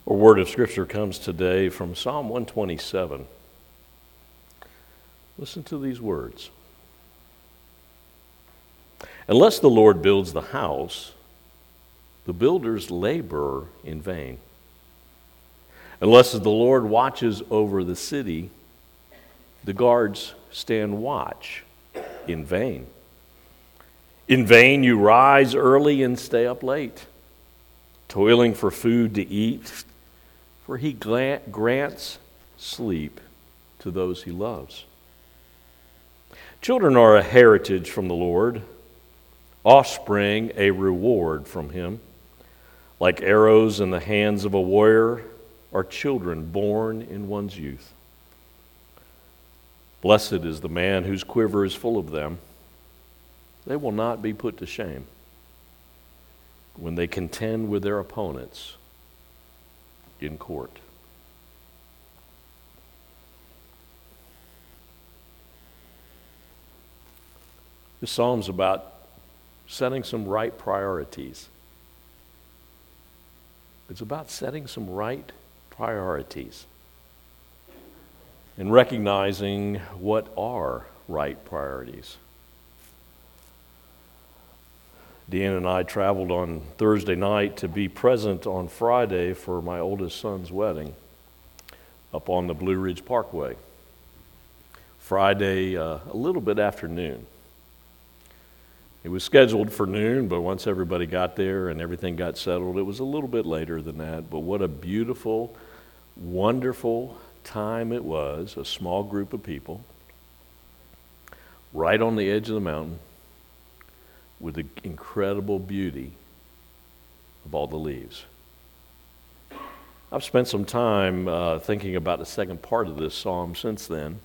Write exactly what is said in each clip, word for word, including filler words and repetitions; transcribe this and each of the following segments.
Our word of Scripture comes today from Psalm one twenty-seven. Listen to these words. Unless the Lord builds the house, the builders labor in vain. Unless the Lord watches over the city, the guards stand watch in vain. In vain you rise early and stay up late, toiling for food to eat, for he grants sleep to those he loves. Children are a heritage from the Lord, offspring a reward from him. Like arrows in the hands of a warrior are children born in one's youth. Blessed is the man whose quiver is full of them. They will not be put to shame when they contend with their opponents in court. This psalm's about setting some right priorities. It's about setting some right priorities and recognizing what are right priorities. Deanna and I traveled on Thursday night to be present on Friday for my oldest son's wedding up on the Blue Ridge Parkway. Friday, uh, a little bit after noon. It was scheduled for noon, but once everybody got there and everything got settled, it was a little bit later than that. But what a beautiful, wonderful time it was, a small group of people, right on the edge of the mountain, with the incredible beauty of all the leaves. I've spent some time uh, thinking about the second part of this psalm since then.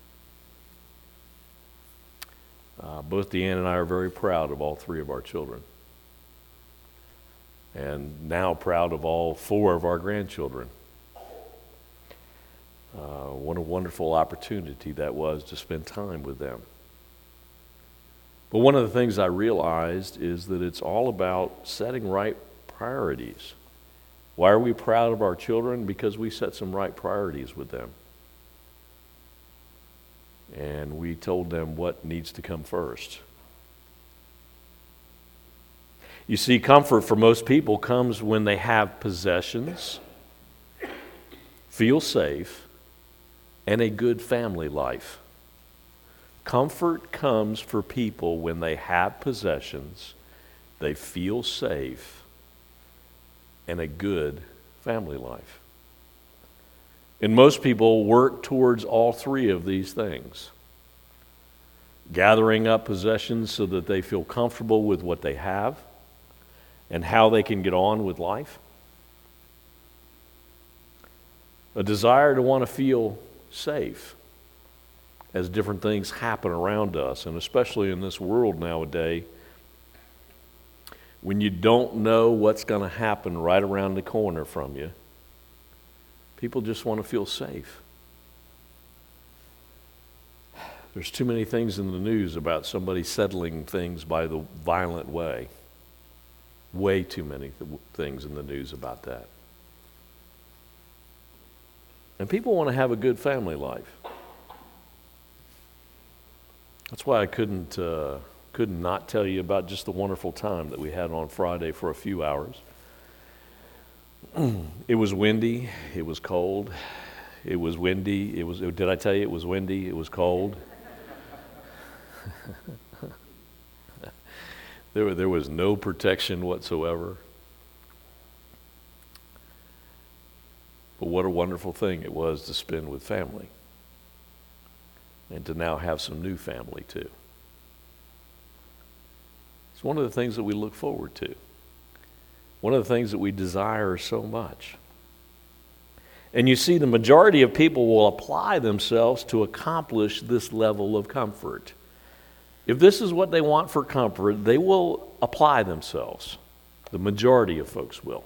Uh, both Deanne and I are very proud of all three of our children, and now proud of all four of our grandchildren. Uh, what a wonderful opportunity that was to spend time with them. But one of the things I realized is that it's all about setting right priorities. Why are we proud of our children? Because we set some right priorities with them. And we told them what needs to come first. You see, comfort for most people comes when they have possessions, feel safe, and a good family life. Comfort comes for people when they have possessions, they feel safe, and a good family life. And most people work towards all three of these things. Gathering up possessions so that they feel comfortable with what they have and how they can get on with life. A desire to want to feel safe as different things happen around us, and especially in this world nowadays, when you don't know what's going to happen right around the corner from you, people just want to feel safe. There's too many things in the news about somebody settling things by the violent way. Way too many th- things in the news about that. And people want to have a good family life. That's why I couldn't uh, couldn't not tell you about just the wonderful time that we had on Friday for a few hours. It was windy. It was cold. It was windy. It was. Did I tell you it was windy? It was cold. there, there was no protection whatsoever. But what a wonderful thing it was to spend with family. And to now have some new family too. It's one of the things that we look forward to. One of the things that we desire so much. And you see, the majority of people will apply themselves to accomplish this level of comfort. If this is what they want for comfort, they will apply themselves. The majority of folks will.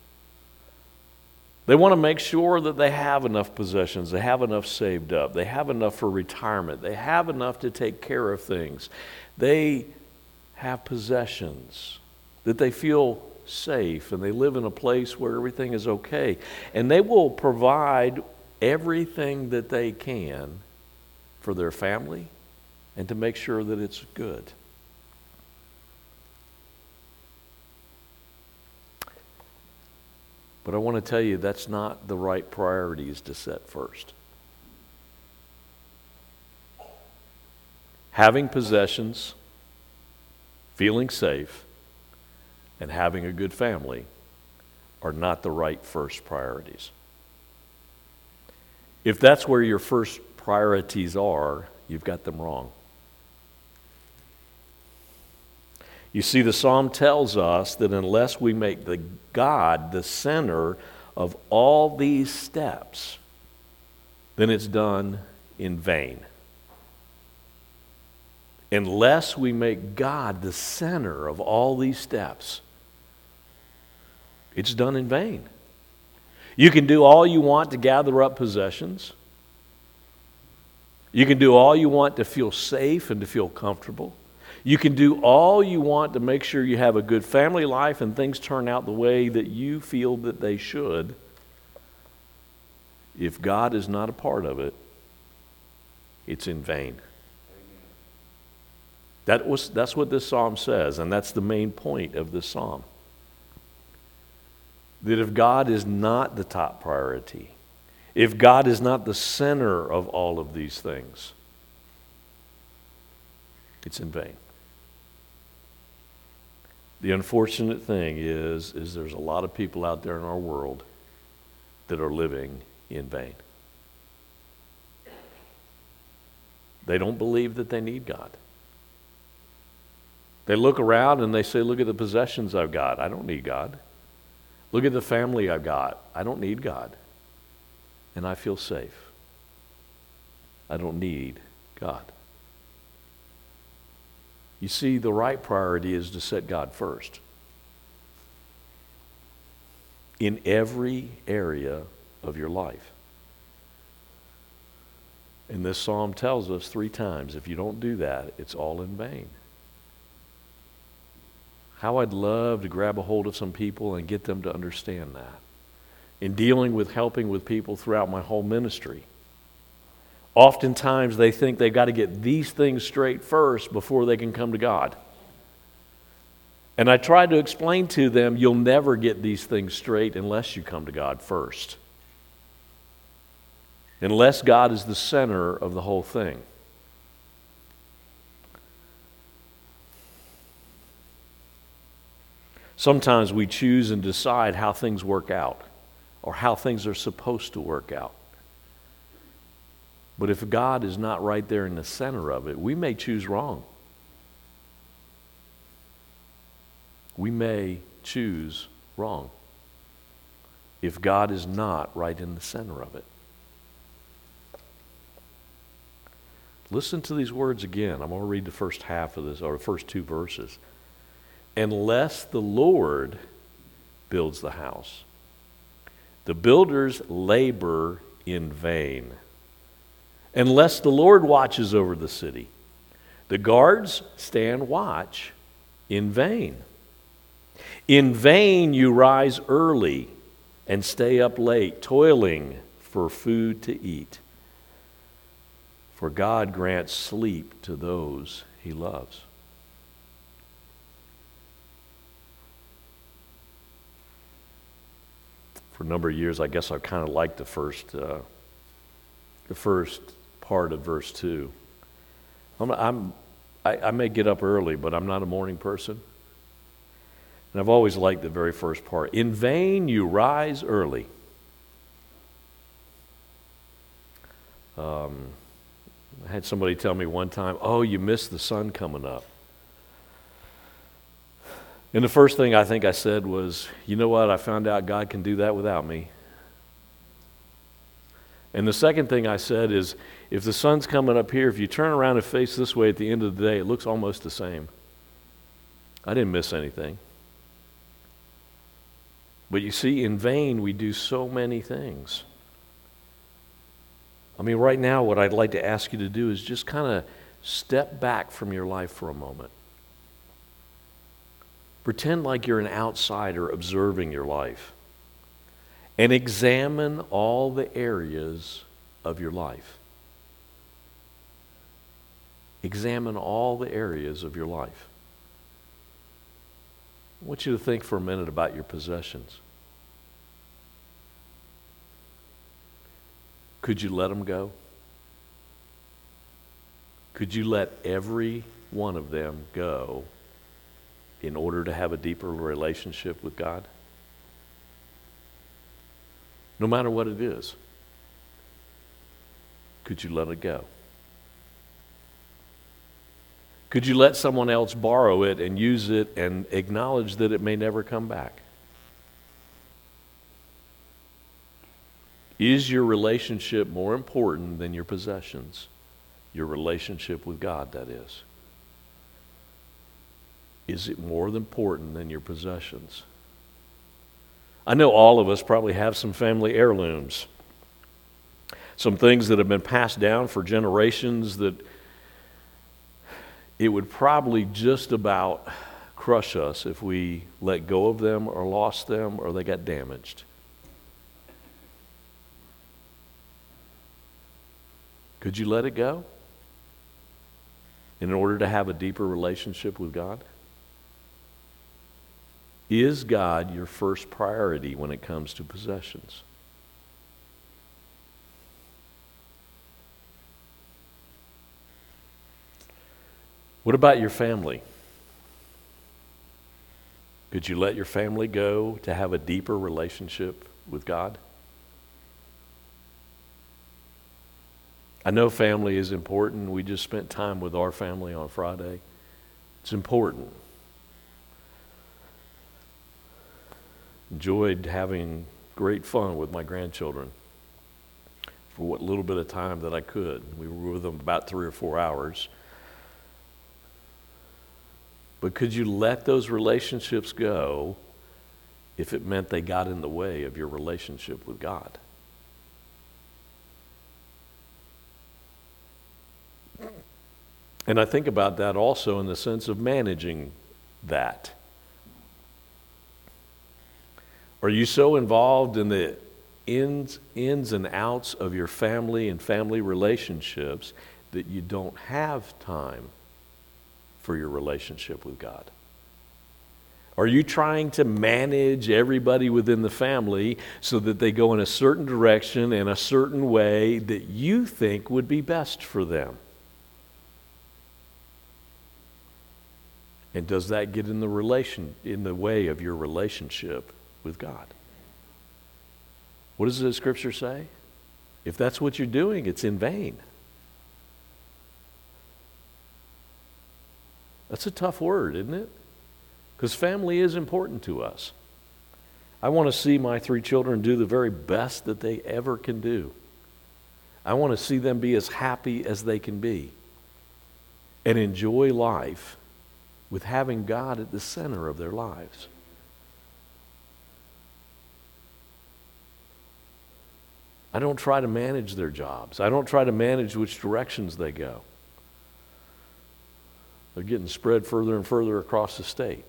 They want to make sure that they have enough possessions, they have enough saved up, they have enough for retirement, they have enough to take care of things. They have possessions that they feel safe and they live in a place where everything is okay. And they will provide everything that they can for their family and to make sure that it's good. But I want to tell you that's not the right priorities to set first. Having possessions, feeling safe, and having a good family are not the right first priorities. If that's where your first priorities are, you've got them wrong. You see, the psalm tells us that unless we make the God the center of all these steps, then it's done in vain. Unless we make God the center of all these steps, it's done in vain. You can do all you want to gather up possessions. You can do all you want to feel safe and to feel comfortable. You can do all you want to make sure you have a good family life and things turn out the way that you feel that they should. If God is not a part of it, it's in vain. That was, that's what this psalm says, and that's the main point of this psalm. That if God is not the top priority, if God is not the center of all of these things, it's in vain. The unfortunate thing is, is there's a lot of people out there in our world that are living in vain. They don't believe that they need God. They look around and they say, look at the possessions I've got. I don't need God. Look at the family I've got. I don't need God. And I feel safe. I don't need God. You see, the right priority is to set God first. In every area of your life. And this psalm tells us three times, if you don't do that, it's all in vain. How I'd love to grab a hold of some people and get them to understand that. In dealing with helping with people throughout my whole ministry, oftentimes they think they've got to get these things straight first before they can come to God. And I try to explain to them, you'll never get these things straight unless you come to God first. Unless God is the center of the whole thing. Sometimes we choose and decide how things work out or how things are supposed to work out. But if God is not right there in the center of it, we may choose wrong. We may choose wrong if God is not right in the center of it. Listen to these words again. I'm going to read the first half of this, or the first two verses. Unless the Lord builds the house, the builders labor in vain. Unless the Lord watches over the city, the guards stand watch in vain. In vain you rise early and stay up late, toiling for food to eat. For God grants sleep to those he loves. For a number of years, I guess I kind of liked the first, uh, the first part of verse two. I'm, I'm I, I may get up early, but I'm not a morning person. And I've always liked the very first part. In vain you rise early. Um, I had somebody tell me one time, oh, you missed the sun coming up. And the first thing I think I said was, you know what, I found out God can do that without me. And the second thing I said is, if the sun's coming up here, if you turn around and face this way at the end of the day, it looks almost the same. I didn't miss anything. But you see, in vain we do so many things. I mean, right now what I'd like to ask you to do is just kind of step back from your life for a moment. Pretend like you're an outsider observing your life. And examine all the areas of your life. Examine all the areas of your life. I want you to think for a minute about your possessions. Could you let them go? Could you let every one of them go in order to have a deeper relationship with God? No matter what it is, could you let it go? Could you let someone else borrow it and use it and acknowledge that it may never come back? Is your relationship more important than your possessions? Your relationship with God, that is. Is it more important than your possessions? I know all of us probably have some family heirlooms, some things that have been passed down for generations that it would probably just about crush us if we let go of them or lost them or they got damaged. Could you let it go in order to have a deeper relationship with God? Is God your first priority when it comes to possessions? What about your family? Could you let your family go to have a deeper relationship with God? I know family is important. We just spent time with our family on Friday. It's important. Enjoyed having great fun with my grandchildren for what little bit of time that I could. We were with them about three or four hours. But could you let those relationships go if it meant they got in the way of your relationship with God? And I think about that also in the sense of managing that. Are you so involved in the ins, ins and outs of your family and family relationships that you don't have time for your relationship with God? Are you trying to manage everybody within the family so that they go in a certain direction in a certain way that you think would be best for them? And does that get in the relation in the way of your relationship with God? What does the scripture say? If that's what you're doing, it's in vain. That's a tough word, isn't it? Because family is important to us. I want to see my three children do the very best that they ever can do. I want to see them be as happy as they can be and enjoy life with having God at the center of their lives. I don't try to manage their jobs. I don't try to manage which directions they go. They're getting spread further and further across the state.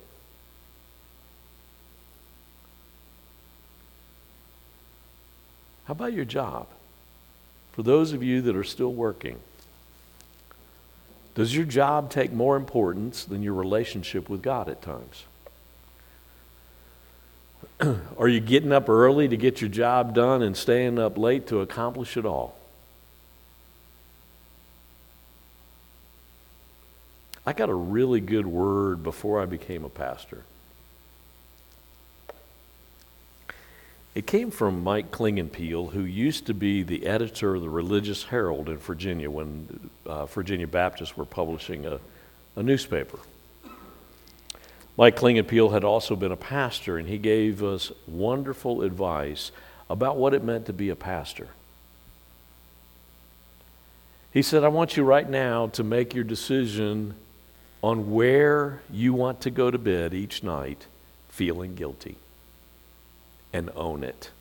How about your job? For those of you that are still working, does your job take more importance than your relationship with God at times? Are you getting up early to get your job done and staying up late to accomplish it all? I got a really good word before I became a pastor. It came from Mike Klingenpeel, who used to be the editor of the Religious Herald in Virginia when uh, Virginia Baptists were publishing a, a newspaper. Mike Klingenpeel had also been a pastor, and he gave us wonderful advice about what it meant to be a pastor. He said, I want you right now to make your decision on where you want to go to bed each night feeling guilty, and own it.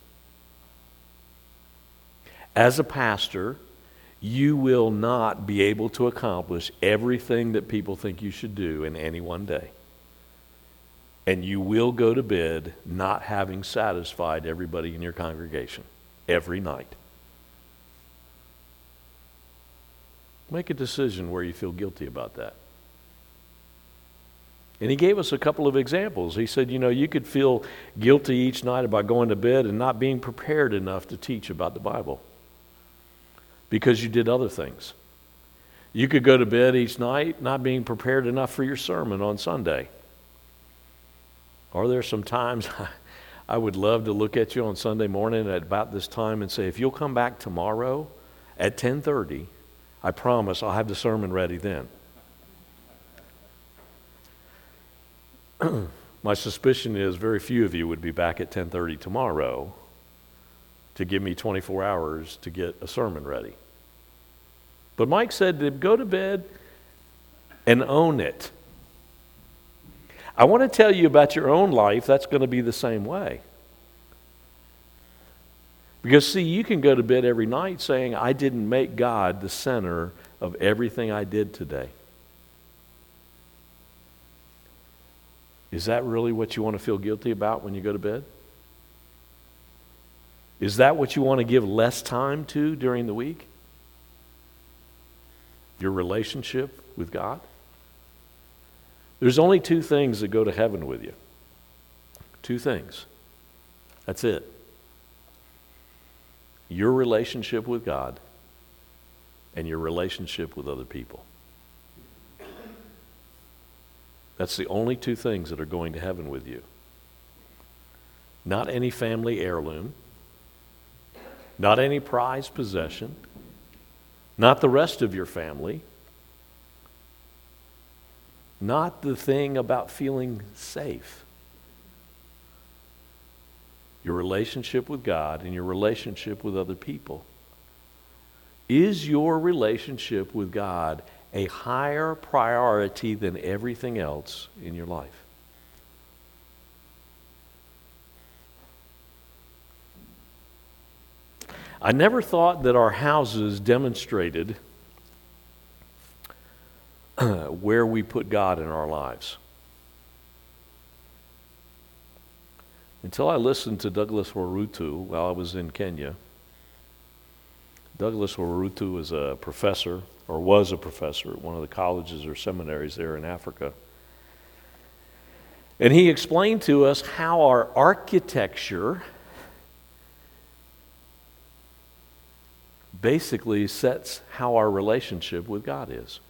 As a pastor, you will not be able to accomplish everything that people think you should do in any one day. And you will go to bed not having satisfied everybody in your congregation every night. Make a decision where you feel guilty about that. And he gave us a couple of examples. He said, you know, you could feel guilty each night about going to bed and not being prepared enough to teach about the Bible because you did other things. You could go to bed each night not being prepared enough for your sermon on Sunday. Are there some times I would love to look at you on Sunday morning at about this time and say, if you'll come back tomorrow at ten thirty, I promise I'll have the sermon ready then. My suspicion is very few of you would be back at ten thirty tomorrow to give me twenty-four hours to get a sermon ready. But Mike said to go to bed and own it. I want to tell you about your own life, that's going to be the same way. Because, see, you can go to bed every night saying, I didn't make God the center of everything I did today. Is that really what you want to feel guilty about when you go to bed? Is that what you want to give less time to during the week? Your relationship with God? There's only two things that go to heaven with you. Two things. That's it. Your relationship with God and your relationship with other people. That's the only two things that are going to heaven with you. Not any family heirloom, not any prized possession, not the rest of your family, not the thing about feeling safe. Your relationship with God and your relationship with other people. Is your relationship with God a higher priority than everything else in your life? I never thought that our houses demonstrated where we put God in our lives. Until I listened to Douglas Warutu while I was in Kenya. Douglas Warutu is a professor, or was a professor at one of the colleges or seminaries there in Africa. And he explained to us how our architecture basically sets how our relationship with God is.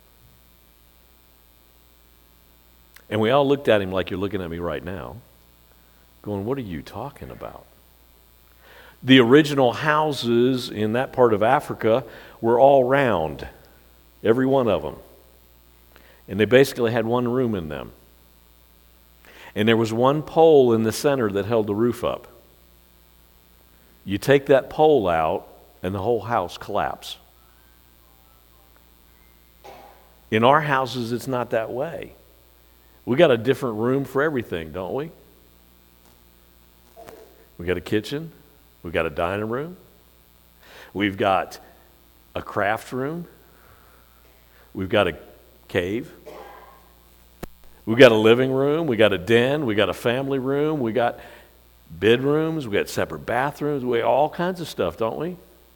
And we all looked at him like you're looking at me right now, going, what are you talking about? The original houses in that part of Africa were all round, every one of them. And they basically had one room in them. And there was one pole in the center that held the roof up. You take that pole out, and the whole house collapses. In our houses, it's not that way. We got a different room for everything, don't we? We got a kitchen. We've got a dining room. We've got a craft room. We've got a cave. We've got a living room. We got a den. We got a family room. We got bedrooms. We got separate bathrooms. We all kinds of stuff, don't we?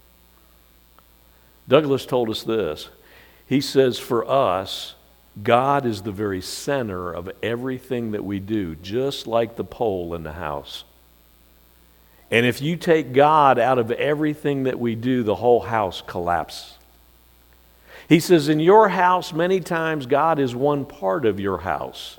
Douglas told us this. He says, for us, God is the very center of everything that we do, just like the pole in the house. And if you take God out of everything that we do, the whole house collapses. He says, in your house, many times God is one part of your house.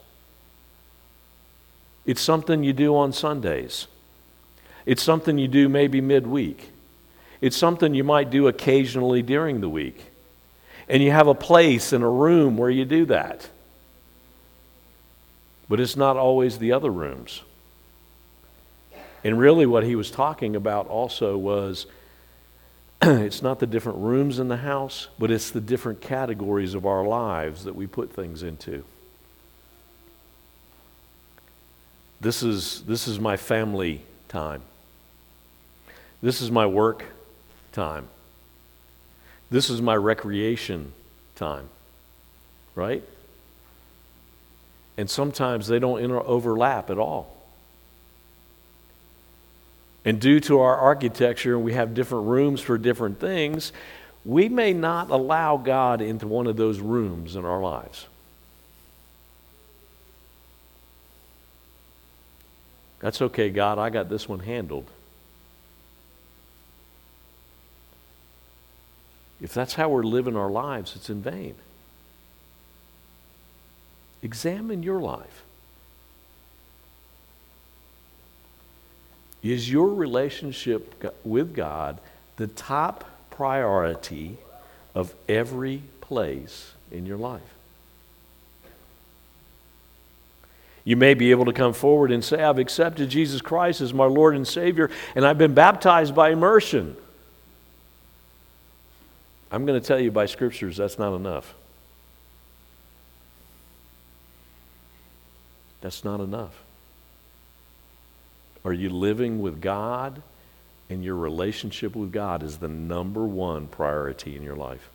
It's something you do on Sundays. It's something you do maybe midweek. It's something you might do occasionally during the week. And you have a place and a room where you do that. But it's not always the other rooms. And really what he was talking about also was it's not the different rooms in the house, but it's the different categories of our lives that we put things into. This is, this is my family time. This is my work time. This is my recreation time, right? And sometimes they don't inter- overlap at all. And due to our architecture, we have different rooms for different things, we may not allow God into one of those rooms in our lives. That's okay, God, I got this one handled. If that's how we're living our lives, it's in vain. Examine your life. Is your relationship with God the top priority of every place in your life? You may be able to come forward and say, I've accepted Jesus Christ as my Lord and Savior, and I've been baptized by immersion. I'm going to tell you by scriptures that's not enough. That's not enough. Are you living with God, and your relationship with God is the number one priority in your life?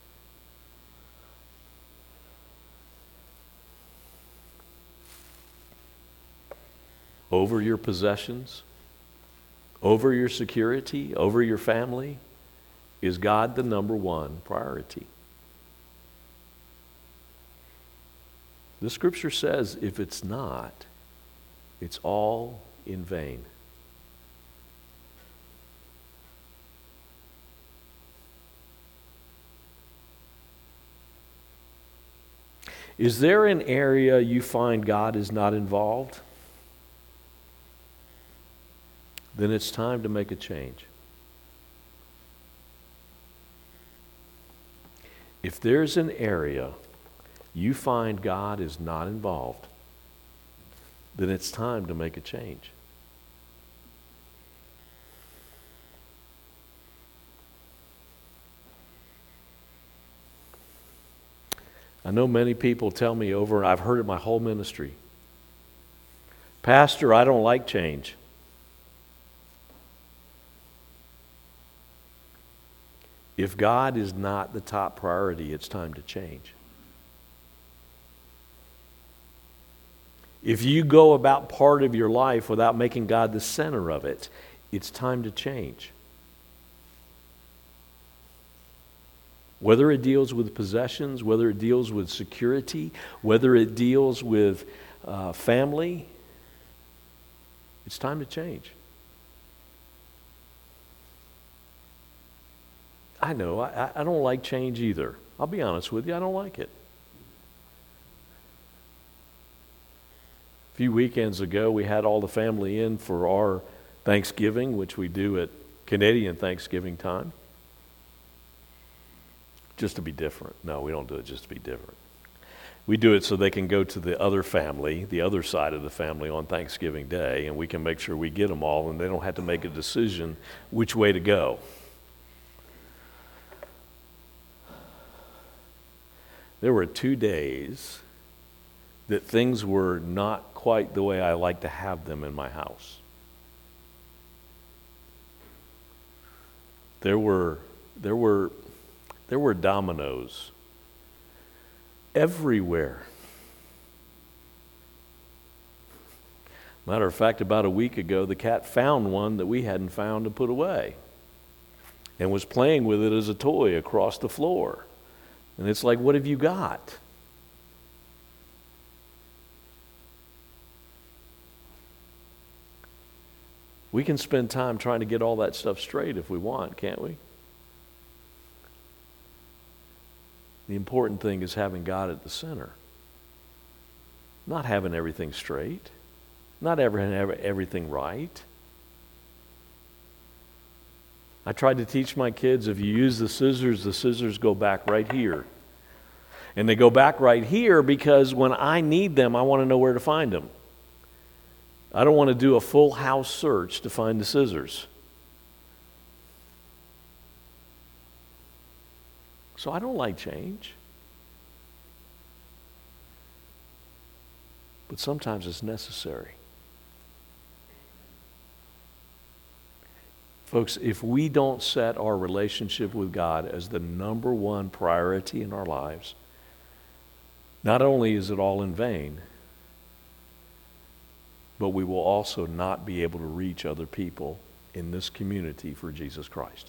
Over your possessions, over your security, over your family, is God the number one priority? The scripture says if it's not, it's all in vain. Is there an area you find God is not involved? Then it's time to make a change. If there's an area you find God is not involved, then it's time to make a change. I know many people tell me over, and I've heard it my whole ministry, Pastor, I don't like change. If God is not the top priority, it's time to change. If you go about part of your life without making God the center of it, it's time to change. Whether it deals with possessions, whether it deals with security, whether it deals with uh, family, it's time to change. I know, I, I don't like change either. I'll be honest with you, I don't like it. A few weekends ago, we had all the family in for our Thanksgiving, which we do at Canadian Thanksgiving time. Just to be different. No, we don't do it just to be different. We do it so they can go to the other family, the other side of the family on Thanksgiving Day, and we can make sure we get them all, and they don't have to make a decision which way to go. There were two days that things were not quite the way I like to have them in my house. There were there were there were dominoes everywhere. Matter of fact, about a week ago, the cat found one that we hadn't found to put away and was playing with it as a toy across the floor. And it's like, what have you got? We can spend time trying to get all that stuff straight if we want, can't we? The important thing is having God at the center. Not having everything straight. Not having everything right. I tried to teach my kids, if you use the scissors, the scissors go back right here. And they go back right here because when I need them, I want to know where to find them. I don't want to do a full house search to find the scissors. So I don't like change. But sometimes it's necessary. Folks, if we don't set our relationship with God as the number one priority in our lives, not only is it all in vain, but we will also not be able to reach other people in this community for Jesus Christ.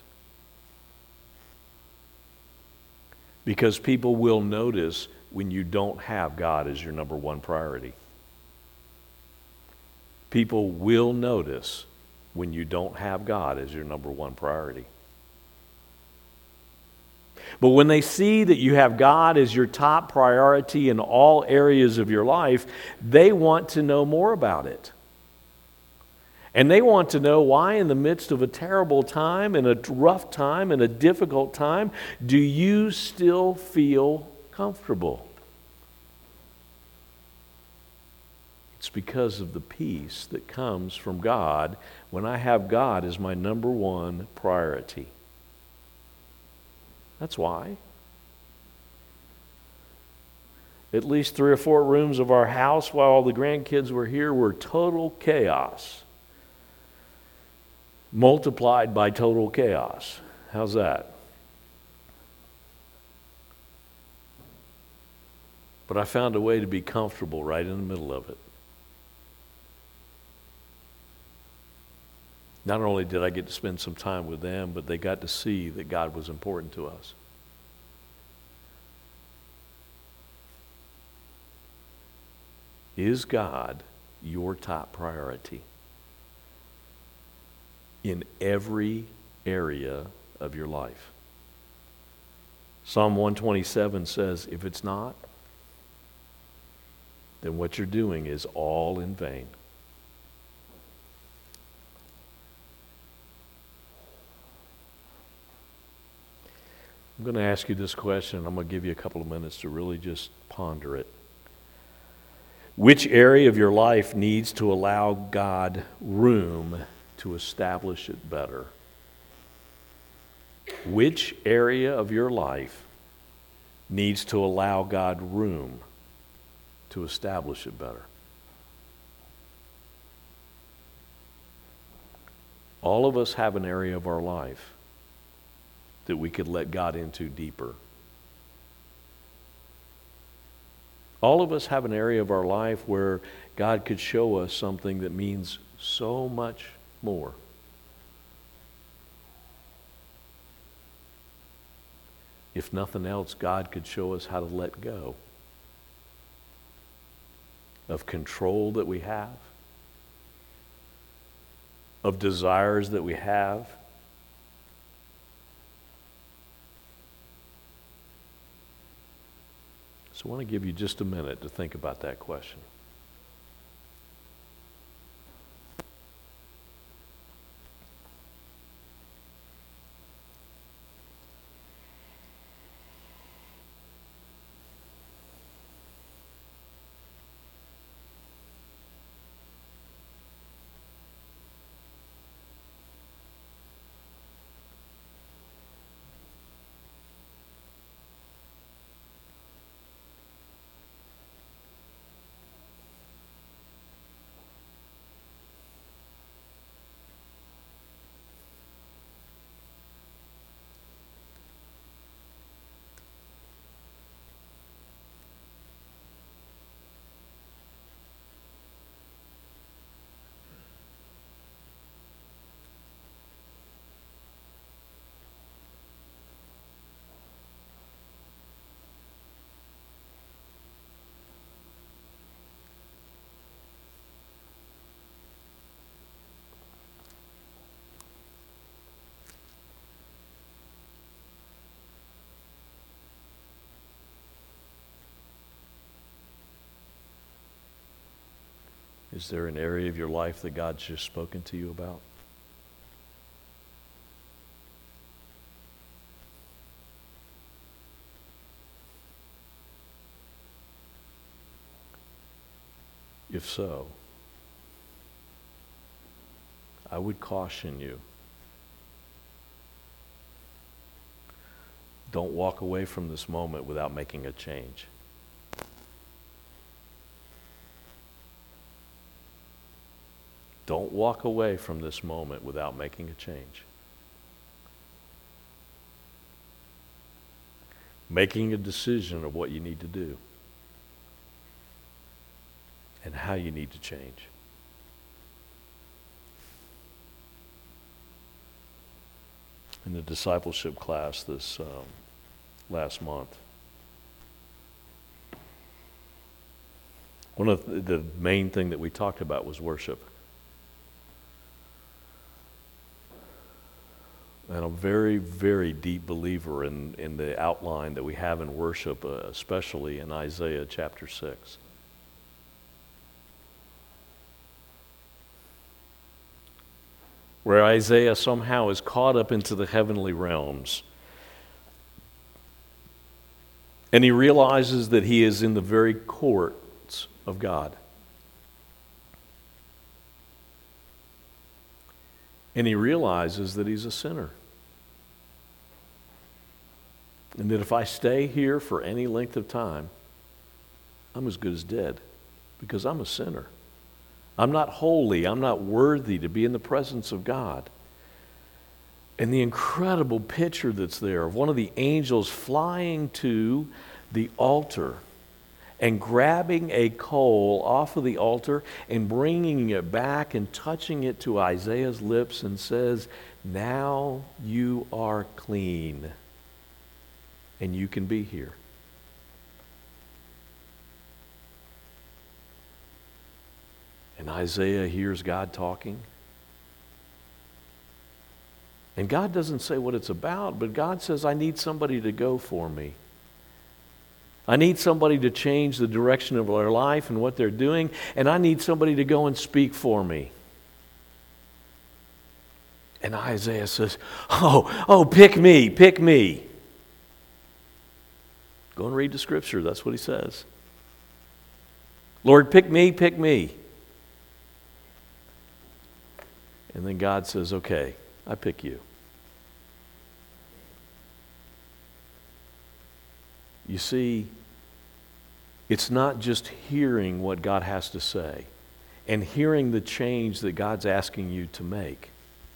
Because people will notice when you don't have God as your number one priority. People will notice when you don't have God as your number one priority. But when they see that you have God as your top priority in all areas of your life, they want to know more about it. And they want to know why, in the midst of a terrible time, and a rough time, and a difficult time, do you still feel comfortable? It's because of the peace that comes from God when I have God as my number one priority. That's why. At least three or four rooms of our house while all the grandkids were here were total chaos. Multiplied by total chaos. How's that? But I found a way to be comfortable right in the middle of it. Not only did I get to spend some time with them, but they got to see that God was important to us. Is God your top priority in every area of your life? Psalm one twenty-seven says, if it's not, then what you're doing is all in vain. I'm going to ask you this question. I'm going to give you a couple of minutes to really just ponder it. Which area of your life needs to allow God room to establish it better? Which area of your life needs to allow God room to establish it better? All of us have an area of our life that we could let God into deeper. All of us have an area of our life where God could show us something that means so much more. If nothing else, God could show us how to let go of control that we have, of desires that we have. So I want to give you just a minute to think about that question. Is there an area of your life that God's just spoken to you about? If so, I would caution you. Don't walk away from this moment without making a change. Don't walk away from this moment without making a change. Making a decision of what you need to do and how you need to change. in the discipleship class this um, last month. One of the, the main thing that we talked about was worship. And I'm a very, very deep believer in, in the outline that we have in worship, uh, especially in Isaiah chapter six. Where Isaiah somehow is caught up into the heavenly realms. And he realizes that he is in the very courts of God. And he realizes that he's a sinner. And that if I stay here for any length of time, I'm as good as dead, because I'm a sinner. I'm not holy. I'm not worthy to be in the presence of God. And the incredible picture that's there of one of the angels flying to the altar and grabbing a coal off of the altar and bringing it back and touching it to Isaiah's lips and says, "Now you are clean and you can be here." And Isaiah hears God talking. And God doesn't say what it's about, but God says, I need somebody to go for me. I need somebody to change the direction of their life and what they're doing, and I need somebody to go and speak for me. And Isaiah says, oh, oh, pick me, pick me. Go and read the scripture, that's what he says. Lord, pick me, pick me. And then God says, okay, I pick you. You see, it's not just hearing what God has to say and hearing the change that God's asking you to make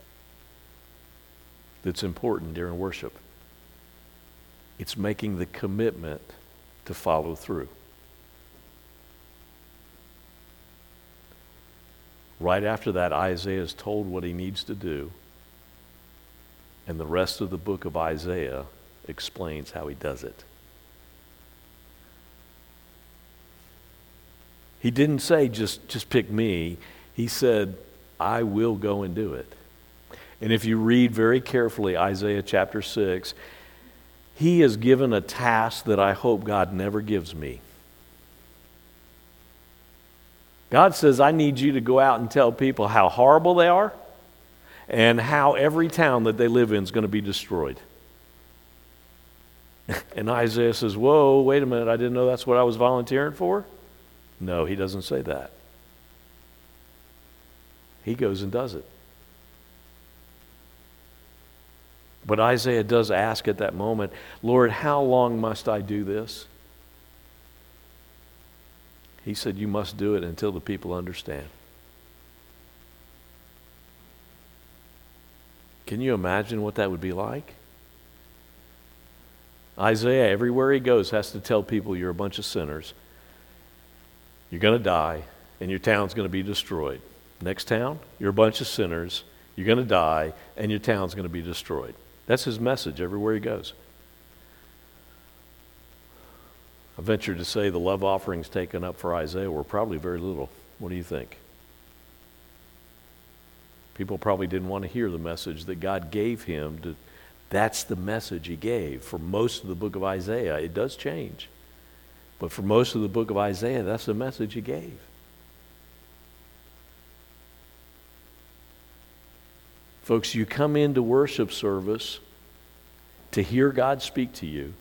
that's important during worship. It's making the commitment to follow through. Right after that, Isaiah is told what he needs to do, and the rest of the book of Isaiah explains how he does it. He didn't say, just, just pick me. He said, I will go and do it. And if you read very carefully Isaiah chapter six, he is given a task that I hope God never gives me. God says, I need you to go out and tell people how horrible they are and how every town that they live in is going to be destroyed. And Isaiah says, whoa, wait a minute, I didn't know that's what I was volunteering for? No, he doesn't say that. He goes and does it. But Isaiah does ask at that moment, Lord, how long must I do this? He said, you must do it until the people understand. Can you imagine what that would be like? Isaiah, everywhere he goes, has to tell people you're a bunch of sinners. You're going to die, and your town's going to be destroyed. Next town, you're a bunch of sinners. You're going to die, and your town's going to be destroyed. That's his message everywhere he goes. I venture to say the love offerings taken up for Isaiah were probably very little. What do you think? People probably didn't want to hear the message that God gave him. To, that's the message he gave. For most of the book of Isaiah, it does change. But for most of the book of Isaiah, that's the message he gave. Folks, you come into worship service to hear God speak to you.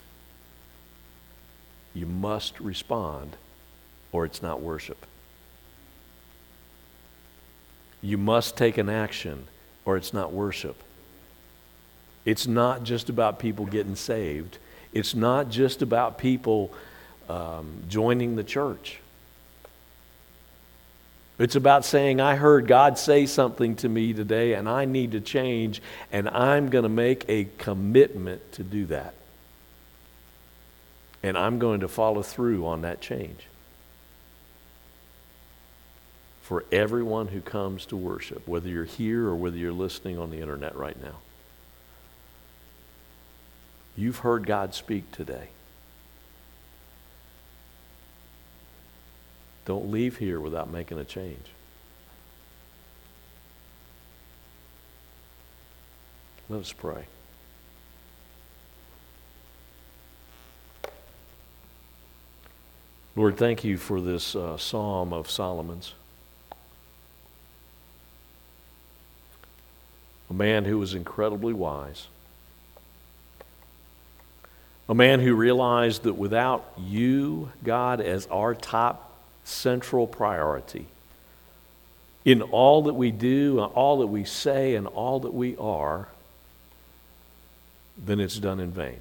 You must respond, or it's not worship. You must take an action, or it's not worship. It's not just about people getting saved. It's not just about people um, joining the church. It's about saying, I heard God say something to me today, and I need to change, and I'm going to make a commitment to do that. And I'm going to follow through on that change. For everyone who comes to worship, whether you're here or whether you're listening on the internet right now. You've heard God speak today. Don't leave here without making a change. Let us pray. Lord, thank you for this uh, Psalm of Solomon's. A man who was incredibly wise. A man who realized that without you, God, as our top central priority, in all that we do, all that we say, and all that we are, then it's done in vain.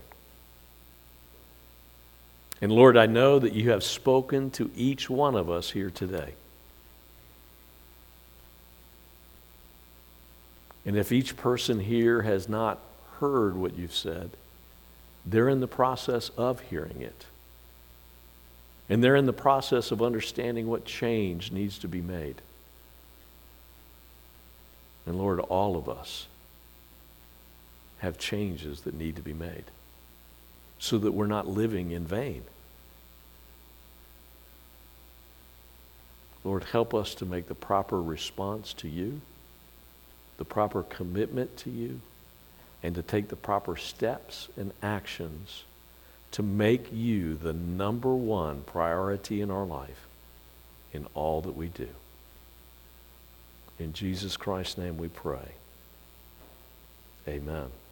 And Lord, I know that you have spoken to each one of us here today. And if each person here has not heard what you've said, they're in the process of hearing it. And they're in the process of understanding what change needs to be made. And Lord, all of us have changes that need to be made so that we're not living in vain. Lord, help us to make the proper response to you, the proper commitment to you, and to take the proper steps and actions to make you the number one priority in our life in all that we do. In Jesus Christ's name we pray. Amen.